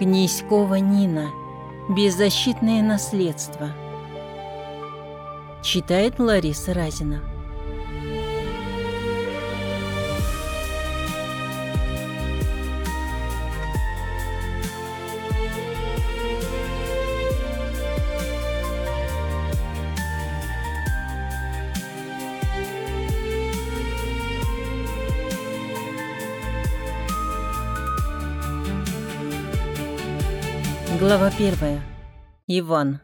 Князькова Нина. Беззащитное наследство. Читает Лариса Разина. Глава 1. Иван.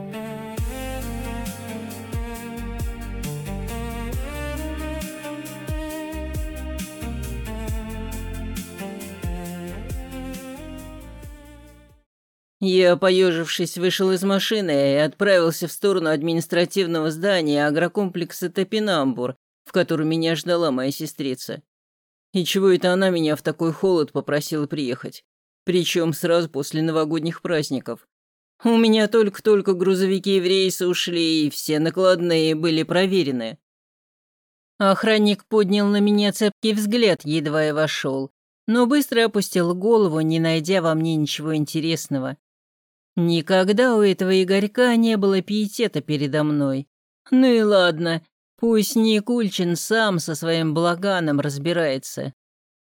Я, поежившись, вышел из машины и отправился в сторону административного здания агрокомплекса «Топинамбур», в котором меня ждала моя сестрица. И чего это она меня в такой холод попросила приехать? Причем сразу после новогодних праздников. У меня только-только грузовики в рейсы ушли, и все накладные были проверены. Охранник поднял на меня цепкий взгляд, едва я вошел, но быстро опустил голову, не найдя во мне ничего интересного. Никогда у этого Игорька не было пиетета передо мной. Ну и ладно, пусть Никульчин сам со своим благаном разбирается.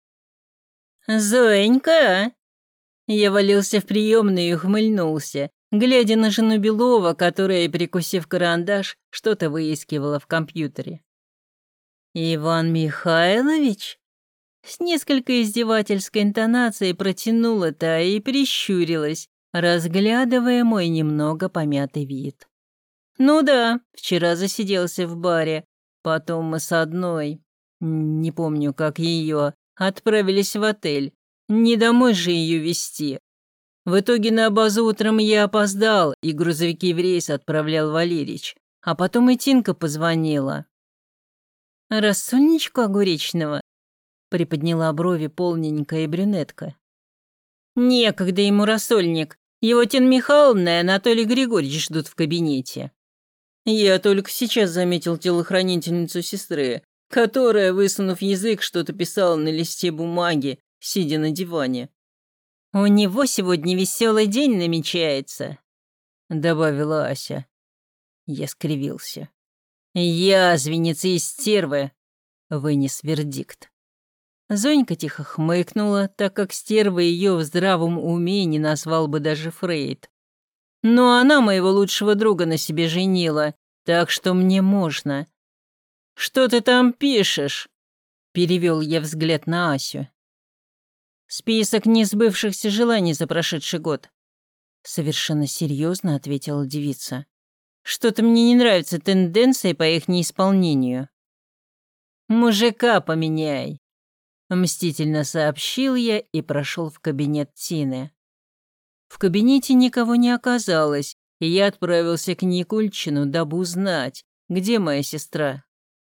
«Зоенька!» Я валился в приемную и ухмыльнулся, глядя на жену Белова, которая, прикусив карандаш, что-то выискивала в компьютере. «Иван Михайлович?» С несколько издевательской интонацией протянула та и прищурилась, разглядывая мой немного помятый вид. «Ну да, вчера засиделся в баре, потом мы с одной, не помню, как ее, отправились в отель. Не домой же ее везти. В итоге на базу утром я опоздал, и грузовики в рейс отправлял Валерич. А потом и Тинка позвонила. «Рассольничку огуречного?» — приподняла брови полненькая брюнетка. «Некогда ему рассольник. Его Тина Михайловна и Анатолий Григорьевич ждут в кабинете». Я только сейчас заметил телохранительницу сестры, которая, высунув язык, что-то писала на листе бумаги, сидя на диване. «У него сегодня веселый день намечается», — добавила Ася. Я скривился. «Язвенница и стервы», — вынес вердикт. Зонька тихо хмыкнула, так как стерва ее в здравом уме не назвал бы даже Фрейд. Но она моего лучшего друга на себе женила, так что мне можно. «Что ты там пишешь?» — перевел я взгляд на Асю. «Список несбывшихся желаний за прошедший год», — совершенно серьезно ответила девица. «Что-то мне не нравятся тенденции по их неисполнению». «Мужика поменяй», — мстительно сообщил я и прошел в кабинет Тины. В кабинете никого не оказалось, и я отправился к Никульчину, дабы узнать, где моя сестра.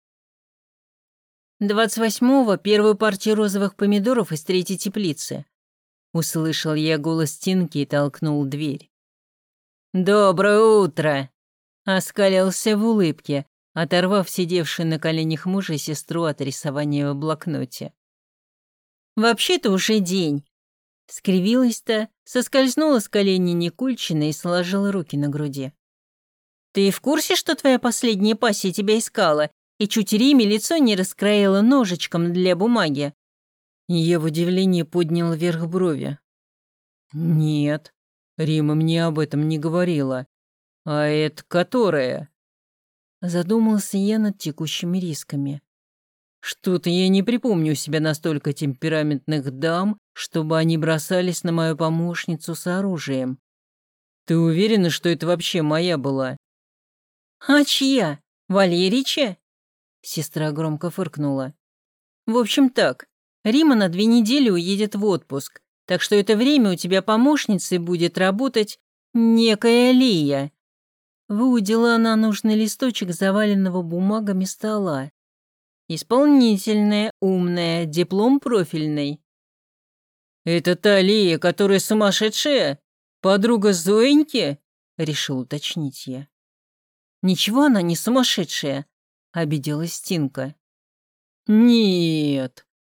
28-го первую партию розовых помидоров из третьей теплицы. Услышал я голос Тинки и толкнул дверь. «Доброе утро!» Оскалился в улыбке, оторвав сидевшую на коленях мужа и сестру от рисования в блокноте. «Вообще-то уже день!» Скривилась-то, соскользнула с коленей Никульчина и сложила руки на груди. «Ты в курсе, что твоя последняя пассия тебя искала и чуть Риме лицо не раскроила ножичком для бумаги?» Я в удивлении поднял вверх брови. «Нет, Рима мне об этом не говорила. А это которая?» Задумался я над текущими рисками. Что-то я не припомню у себя настолько темпераментных дам, чтобы они бросались на мою помощницу с оружием. Ты уверена, что это вообще моя была? «А чья? Валерича?» Сестра громко фыркнула. «В общем так, Рима на 2 недели уедет в отпуск, так что это время у тебя помощницей будет работать некая Лия». Выудила она нужный листочек заваленного бумагами стола. «Исполнительная, умная, диплом профильный». «Это та Лия, которая сумасшедшая? Подруга Зоеньки?» — решил уточнить я. «Ничего она не сумасшедшая», — обиделась Тинка. «Нет».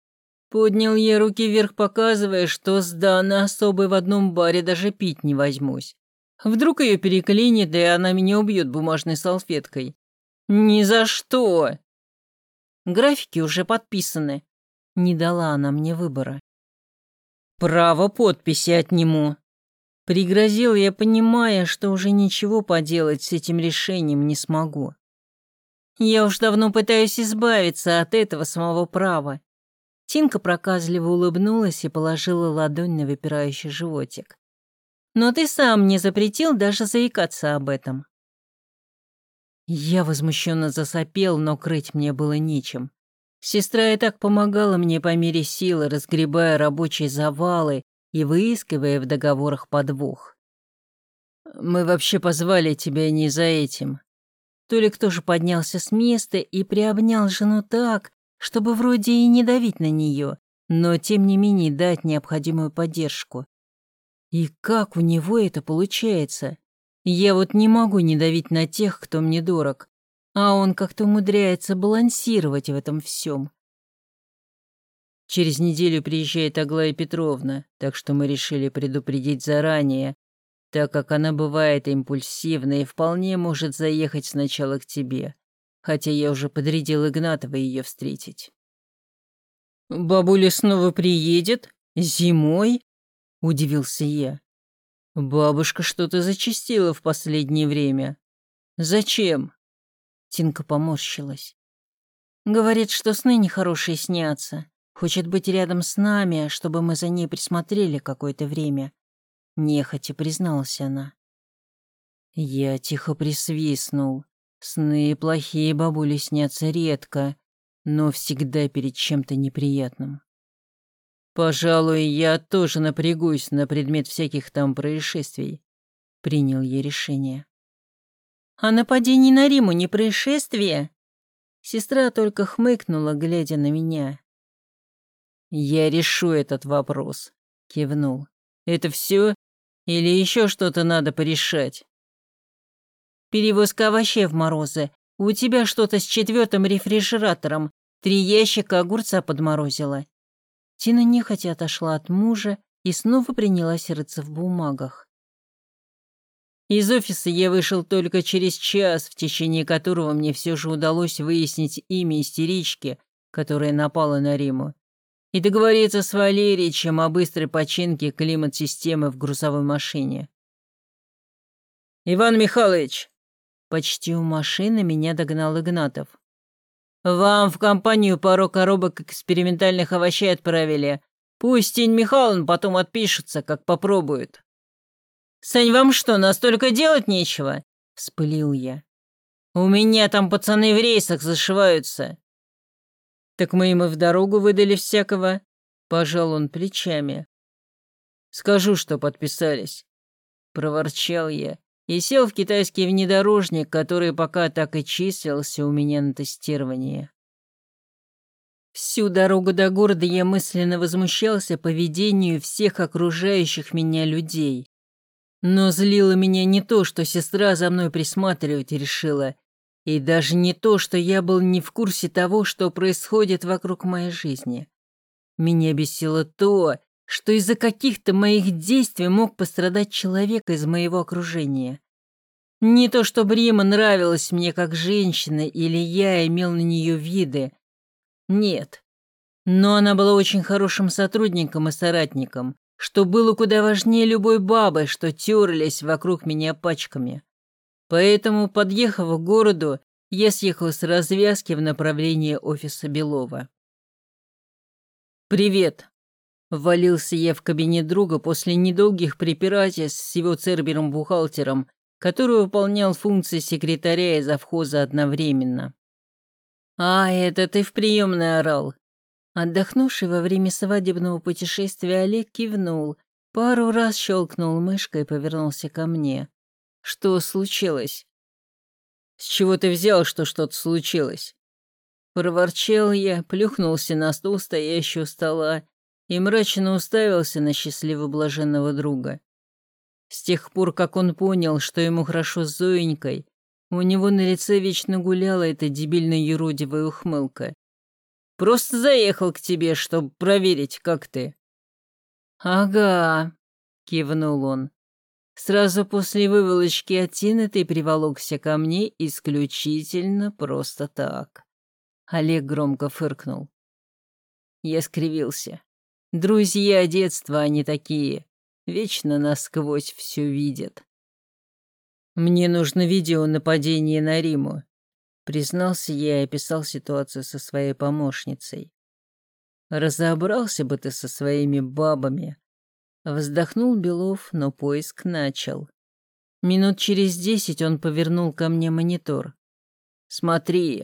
Поднял я руки вверх, показывая, что с Даной особой в одном баре даже пить не возьмусь. Вдруг ее переклинит, и она меня убьет бумажной салфеткой. Ни за что! Графики уже подписаны. Не дала она мне выбора. Право подписи отниму. Пригрозил я, понимая, что уже ничего поделать с этим решением не смогу. Я уж давно пытаюсь избавиться от этого самого права. Тинка проказливо улыбнулась и положила ладонь на выпирающий животик. Но ты сам мне запретил даже заикаться об этом. Я возмущенно засопел, но крыть мне было нечем. Сестра и так помогала мне по мере силы, разгребая рабочие завалы и выискивая в договорах подвох. Мы вообще позвали тебя не за этим. Толик тоже поднялся с места и приобнял жену так, чтобы вроде и не давить на нее, но тем не менее дать необходимую поддержку. И как у него это получается? Я вот не могу не давить на тех, кто мне дорог, а он как-то умудряется балансировать в этом всем. Через неделю приезжает Аглая Петровна, так что мы решили предупредить заранее, так как она бывает импульсивна и вполне может заехать сначала к тебе, хотя я уже подрядил Игнатова ее встретить. «Бабуля снова приедет? Зимой?» — удивился я. «Бабушка что-то зачастила в последнее время. Зачем?» Тинка поморщилась. «Говорит, что сны нехорошие снятся. Хочет быть рядом с нами, чтобы мы за ней присмотрели какое-то время». Нехотя призналась она. Я тихо присвистнул. Сны плохие бабуле снятся редко, но всегда перед чем-то неприятным. «Пожалуй, я тоже напрягусь на предмет всяких там происшествий», — принял я решение. «А нападение на Риму не происшествие?» Сестра только хмыкнула, глядя на меня. «Я решу этот вопрос», — кивнул. «Это все? Или еще что-то надо порешать?» «Перевозка овощей в морозы. У тебя что-то с 4-м рефрижератором. 3 ящика огурца подморозила». Тина нехотя отошла от мужа и снова принялась рыться в бумагах. Из офиса я вышел только через час, в течение которого мне все же удалось выяснить имя истерички, которая напала на Риму, и договориться с Валеричем о быстрой починке климат-системы в грузовой машине. «Иван Михайлович!» Почти у машины меня догнал Игнатов. «Вам в компанию пару коробок экспериментальных овощей отправили. Пусть Тинь Михайловна потом отпишется, как попробует». «Сань, вам что, настолько делать нечего?» — вспылил я. «У меня там пацаны в рейсах зашиваются». «Так мы им и в дорогу выдали всякого», — пожал он плечами. «Скажу, что подписались», — проворчал я и сел в китайский внедорожник, который пока так и числился у меня на тестировании. Всю дорогу до города я мысленно возмущался поведению всех окружающих меня людей. Но злило меня не то, что сестра за мной присматривать решила, и даже не то, что я был не в курсе того, что происходит вокруг моей жизни. Меня бесило то, что из-за каких-то моих действий мог пострадать человек из моего окружения. Не то, что Рима нравилась мне как женщина, или я имел на нее виды. Нет. Но она была очень хорошим сотрудником и соратником, что было куда важнее любой бабы, что терлись вокруг меня пачками. Поэтому, подъехав к городу, я съехал с развязки в направлении офиса Белова. «Привет!» — ввалился я в кабинет друга после недолгих препирательств с его цербером-бухгалтером, который выполнял функции секретаря и завхоза одновременно. «А, это ты в приемной орал?» Отдохнувший во время свадебного путешествия Олег кивнул, пару раз щелкнул мышкой и повернулся ко мне. «Что случилось?» «С чего ты взял, что что-то случилось?» Проворчал я, плюхнулся на стул, стоящий у стола, и мрачно уставился на счастливо-блаженного друга. С тех пор, как он понял, что ему хорошо с Зоенькой, у него на лице вечно гуляла эта дебильно-юродивая ухмылка. Просто заехал к тебе, чтобы проверить, как ты». «Ага», — кивнул он. «Сразу после выволочки от Тины ты приволокся ко мне исключительно просто так». Олег громко фыркнул. Я скривился. Друзья детства они такие. Вечно насквозь все видят. «Мне нужно видео нападения на Риму», — признался я и описал ситуацию со своей помощницей. «Разобрался бы ты со своими бабами». Вздохнул Белов, но поиск начал. Минут через 10 он повернул ко мне монитор. «Смотри».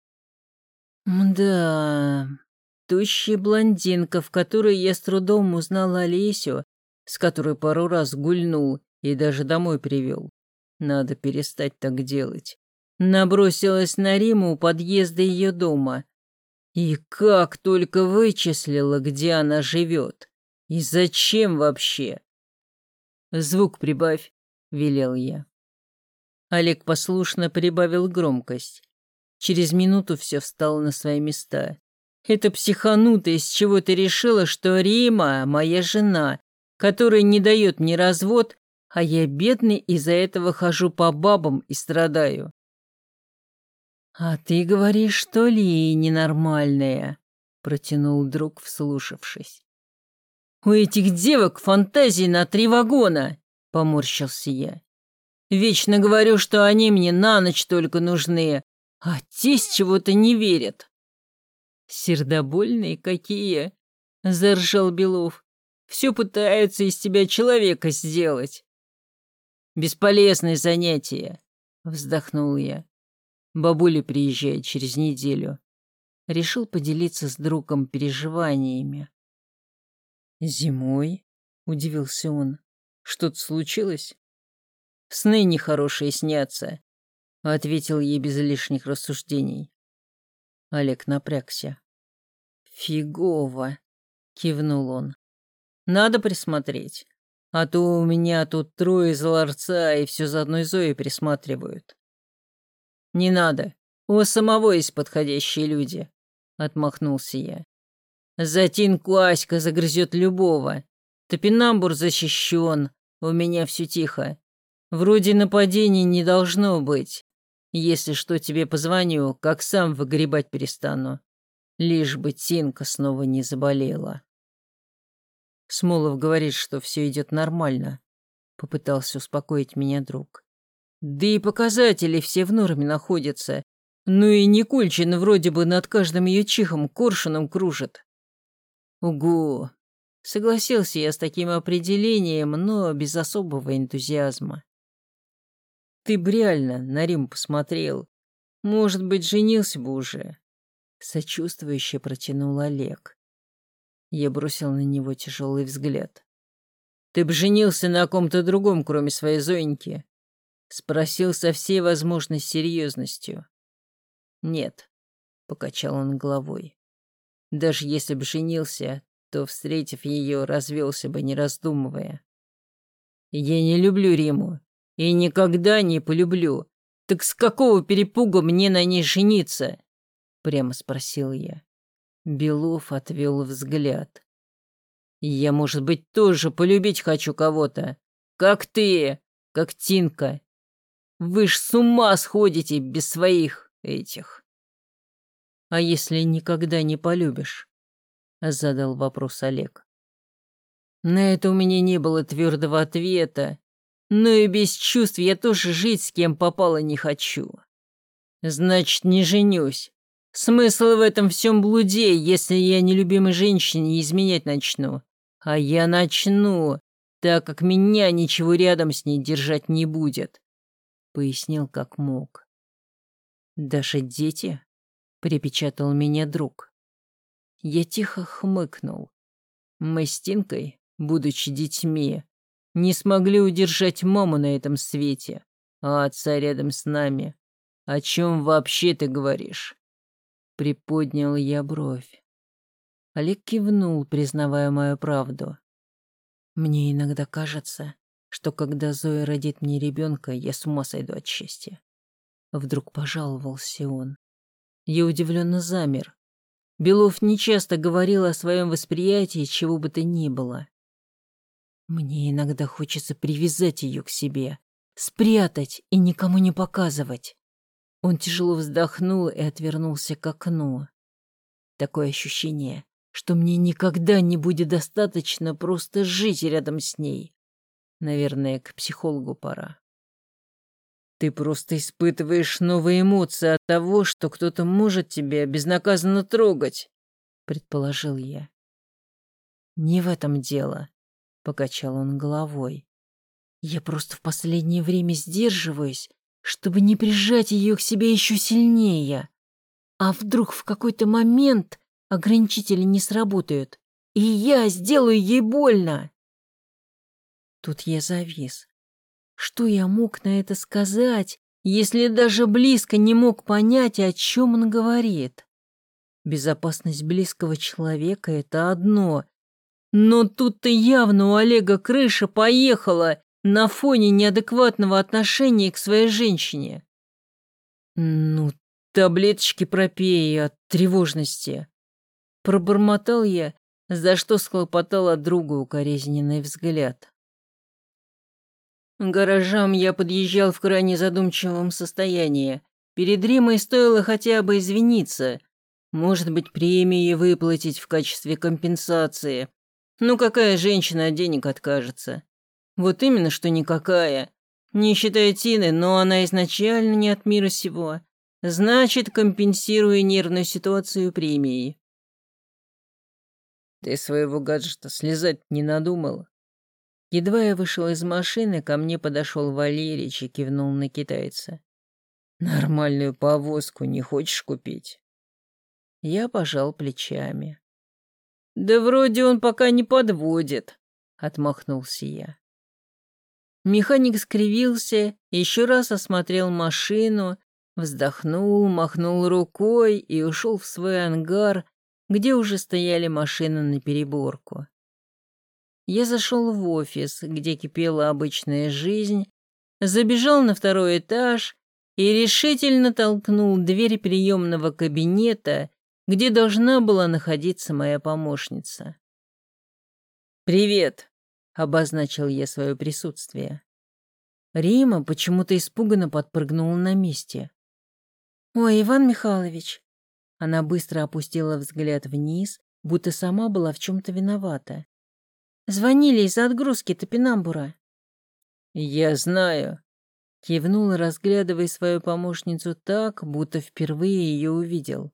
Мда, тощая блондинка, в которой я с трудом узнал Олесю, с которой пару раз гульнул и даже домой привел. Надо перестать так делать. Набросилась на Риму у подъезда ее дома. И как только вычислила, где она живет. И зачем вообще? «Звук прибавь», — велел я. Олег послушно прибавил громкость. Через минуту все встало на свои места. «Это психанутая, с чего ты решила, что Рима — моя жена, которая не дает мне развод, а я бедный из-за этого хожу по бабам и страдаю». «А ты говоришь, что ли, ненормальная?» — протянул друг, вслушавшись. «У этих девок фантазии на 3 вагона!» — поморщился я. «Вечно говорю, что они мне на ночь только нужны, а тесть чего-то не верят». «Сердобольные какие!» — заржал Белов. «Все пытаются из тебя человека сделать». «Бесполезное занятие», — вздохнул я. «Бабуля приезжает через неделю». Решил поделиться с другом переживаниями. «Зимой?» — удивился он. «Что-то случилось?» «Сны нехорошие снятся», — ответил ей без лишних рассуждений. Олег напрягся. «Фигово», — кивнул он. «Надо присмотреть, а то у меня тут 3 из ларца и все за одной Зоей присматривают». «Не надо, у самого есть подходящие люди», — отмахнулся я. «За Тинку Аська загрызет любого. Топинамбур защищен, у меня все тихо. Вроде нападений не должно быть. Если что, тебе позвоню, как сам выгребать перестану. Лишь бы Тинка снова не заболела». Смолов говорит, что все идет нормально. Попытался успокоить меня друг. Да и показатели все в норме находятся. Ну и Никульчин вроде бы над каждым ее чихом коршуном кружит. Угу. Согласился я с таким определением, но без особого энтузиазма. Ты б реально на Рим посмотрел. Может быть, женился бы уже. Сочувствующе протянул Олег. Я бросил на него тяжелый взгляд. Ты б женился на ком-то другом, кроме своей Зоеньки? Спросил со всей возможной серьезностью. Нет, покачал он головой. Даже если б женился, то, встретив ее, развелся бы, не раздумывая. Я не люблю Риму и никогда не полюблю. Так с какого перепуга мне на ней жениться? Прямо спросил я. Белов отвел взгляд. Я, может быть, тоже полюбить хочу кого-то. Как ты, как Тинка. Вы ж с ума сходите без своих этих. А если никогда не полюбишь? Задал вопрос Олег. На это у меня не было твердого ответа, но и без чувств я тоже жить с кем попало не хочу. Значит, не женюсь. Смысл в этом всем блуде, если я нелюбимой женщине изменять начну. А я начну, так как меня ничего рядом с ней держать не будет. Пояснил как мог. «Даже дети?» — припечатал меня друг. Я тихо хмыкнул. Мы с Тинкой, будучи детьми, не смогли удержать маму на этом свете, а отца рядом с нами. О чем вообще ты говоришь? Приподнял я бровь. Олег кивнул, признавая мою правду. Мне иногда кажется, что когда Зоя родит мне ребенка, я с ума сойду от счастья. Вдруг пожаловался он. Я удивленно замер. Белов нечасто говорил о своем восприятии чего бы то ни было. Мне иногда хочется привязать ее к себе, спрятать и никому не показывать. Он тяжело вздохнул и отвернулся к окну. Такое ощущение, что мне никогда не будет достаточно просто жить рядом с ней. Наверное, к психологу пора. Ты просто испытываешь новые эмоции от того, что кто-то может тебя безнаказанно трогать, предположил я. Не в этом дело, покачал он головой. Я просто в последнее время сдерживаюсь, чтобы не прижать ее к себе еще сильнее. А вдруг в какой-то момент ограничители не сработают, и я сделаю ей больно? Тут я завис. Что я мог на это сказать, если даже близко не мог понять, о чем он говорит? Безопасность близкого человека — это одно, но тут-то явно у Олега крыша поехала на фоне неадекватного отношения к своей женщине. Ну, таблеточки пропей от тревожности. Пробормотал я, за что схлопотал от друга укоризненный взгляд. К гаражам я подъезжал в крайне задумчивом состоянии. Перед Римой стоило хотя бы извиниться. Может быть, премии выплатить в качестве компенсации. Ну, какая женщина от денег откажется? Вот именно, что никакая. Не считая Тины, но она изначально не от мира сего. Значит, компенсируя нервную ситуацию премией. Ты своего гаджета слезать не надумала? Едва я вышел из машины, ко мне подошел Валерич и кивнул на китайца. «Нормальную повозку не хочешь купить?» Я пожал плечами. «Да вроде он пока не подводит», — отмахнулся я. Механик скривился, еще раз осмотрел машину, вздохнул, махнул рукой и ушел в свой ангар, где уже стояли машины напереборку. Я зашел в офис, где кипела обычная жизнь, забежал на второй этаж и решительно толкнул дверь приемного кабинета, где должна была находиться моя помощница. «Привет», — обозначил я свое присутствие. Рима почему-то испуганно подпрыгнула на месте. «Ой, Иван Михайлович!» Она быстро опустила взгляд вниз, будто сама была в чем-то виновата. «Звонили из-за отгрузки топинамбура». «Я знаю», — кивнул, разглядывая свою помощницу так, будто впервые ее увидел.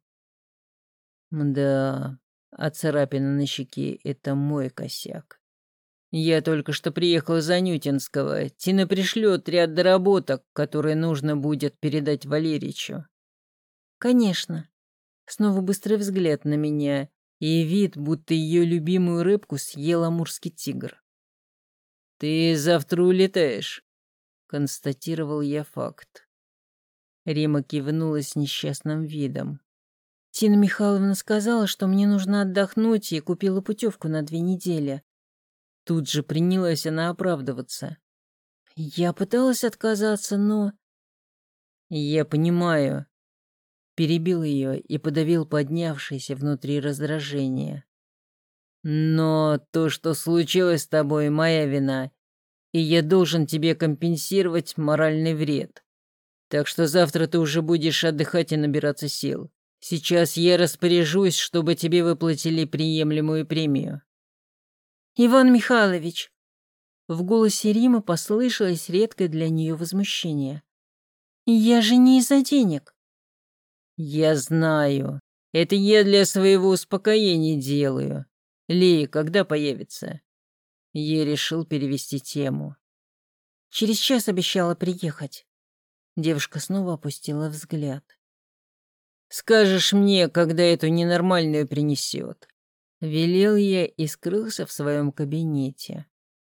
«Да, а царапина на щеке — это мой косяк. Я только что приехал из Анютинского. Тина пришлет ряд доработок, которые нужно будет передать Валеричу». «Конечно». Снова быстрый взгляд на меня и вид, будто ее любимую рыбку съел амурский тигр. «Ты завтра улетаешь», — констатировал я факт. Рима кивнула с несчастным видом. «Тина Михайловна сказала, что мне нужно отдохнуть, и купила путевку на 2 недели». Тут же принялась она оправдываться. Я пыталась отказаться, но... «Я понимаю», — перебил ее и подавил поднявшееся внутри раздражение. «Но то, что случилось с тобой, моя вина, и я должен тебе компенсировать моральный вред. Так что завтра ты уже будешь отдыхать и набираться сил. Сейчас я распоряжусь, чтобы тебе выплатили приемлемую премию». «Иван Михайлович!» В голосе Римы послышалось редкое для нее возмущение. «Я же не из-за денег». «Я знаю. Это я для своего успокоения делаю. Лея, когда появится?» Я решил перевести тему. «Через час обещала приехать». Девушка снова опустила взгляд. «Скажешь мне, когда эту ненормальную принесет?» Велел я и скрылся в своем кабинете.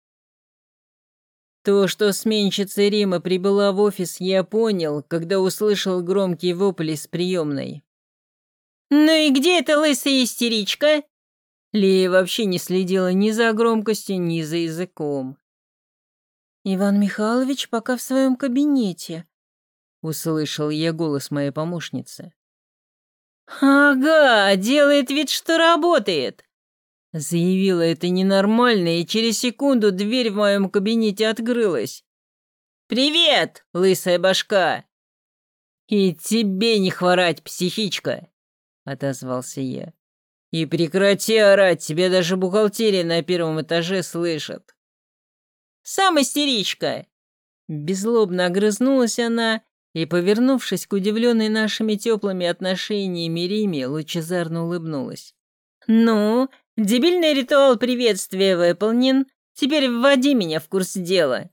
То, что сменщица Рима прибыла в офис, я понял, когда услышал громкий вопль из приемной. «Ну и где эта лысая истеричка?» Лея вообще не следила ни за громкостью, ни за языком. «Иван Михайлович пока в своем кабинете», — услышал я голос моей помощницы. «Ага, делает вид, что работает», — заявила это ненормальная, и через секунду дверь в моем кабинете открылась. «Привет, лысая башка!» «И тебе не хворать, психичка!» — отозвался я. «И прекрати орать, тебя даже бухгалтерия на первом этаже слышит». «Сам истеричка!» Беззлобно огрызнулась она и, повернувшись к удивленной нашими теплыми отношениями Риме, лучезарно улыбнулась. «Ну, дебильный ритуал приветствия выполнен. Теперь вводи меня в курс дела».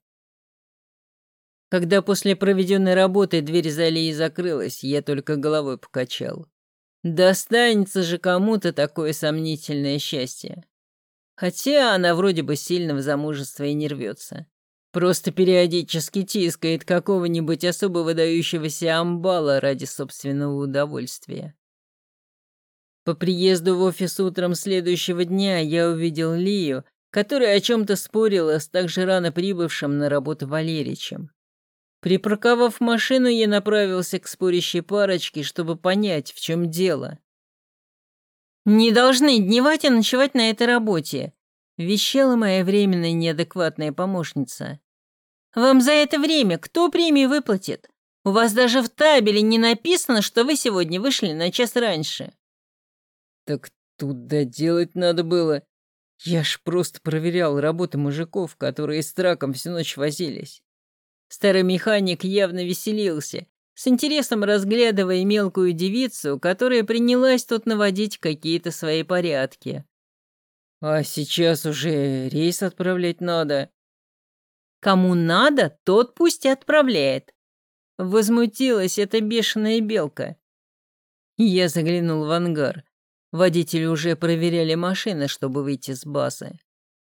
Когда после проведенной работы дверь за Алией закрылась, я только головой покачал. Достанется же кому-то такое сомнительное счастье. Хотя она вроде бы сильно в замужество и не рвется. Просто периодически тискает какого-нибудь особо выдающегося амбала ради собственного удовольствия. По приезду в офис утром следующего дня я увидел Лию, которая о чем-то спорила с так же рано прибывшим на работу Валеричем. Припарковав машину, я направился к спорящей парочке, чтобы понять, в чем дело. «Не должны дневать и ночевать на этой работе», — вещала моя временная неадекватная помощница. «Вам за это время кто премию выплатит? У вас даже в табеле не написано, что вы сегодня вышли на час раньше». «Так тут доделать надо было. Я ж просто проверял работы мужиков, которые с траком всю ночь возились». Старый механик явно веселился, с интересом разглядывая мелкую девицу, которая принялась тут наводить какие-то свои порядки. «А сейчас уже рейс отправлять надо». «Кому надо, тот пусть и отправляет», — возмутилась эта бешеная белка. Я заглянул в ангар. Водители уже проверяли машины, чтобы выйти с базы.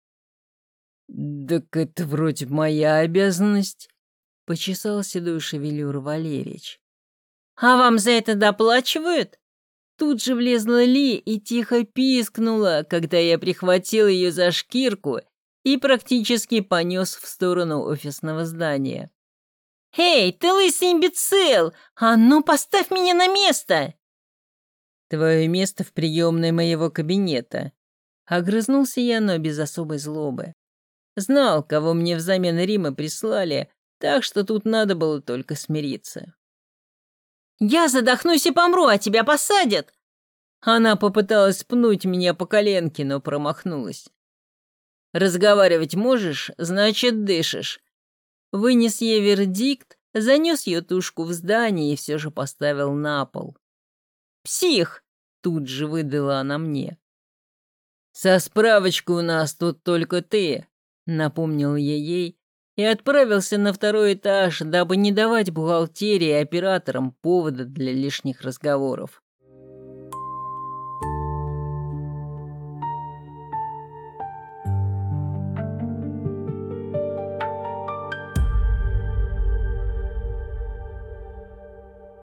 «Так это вроде моя обязанность», — почесал седую шевелюру Валерич. «А вам за это доплачивают?» Тут же влезла Ли и тихо пискнула, когда я прихватил ее за шкирку и практически понес в сторону офисного здания. «Эй, ты лысый имбецил! А ну, поставь меня на место!» «Твое место в приемной моего кабинета», — огрызнулся я, но без особой злобы. Знал, кого мне взамен Рима прислали, так что тут надо было только смириться. «Я задохнусь и помру, а тебя посадят!» Она попыталась пнуть меня по коленке, но промахнулась. «Разговаривать можешь, значит, дышишь». Вынес ей вердикт, занес ее тушку в здание и все же поставил на пол. «Псих!» — тут же выдала она мне. «Со справочкой у нас тут только ты», — напомнил я ей, и отправился на второй этаж, дабы не давать бухгалтерии и операторам повода для лишних разговоров.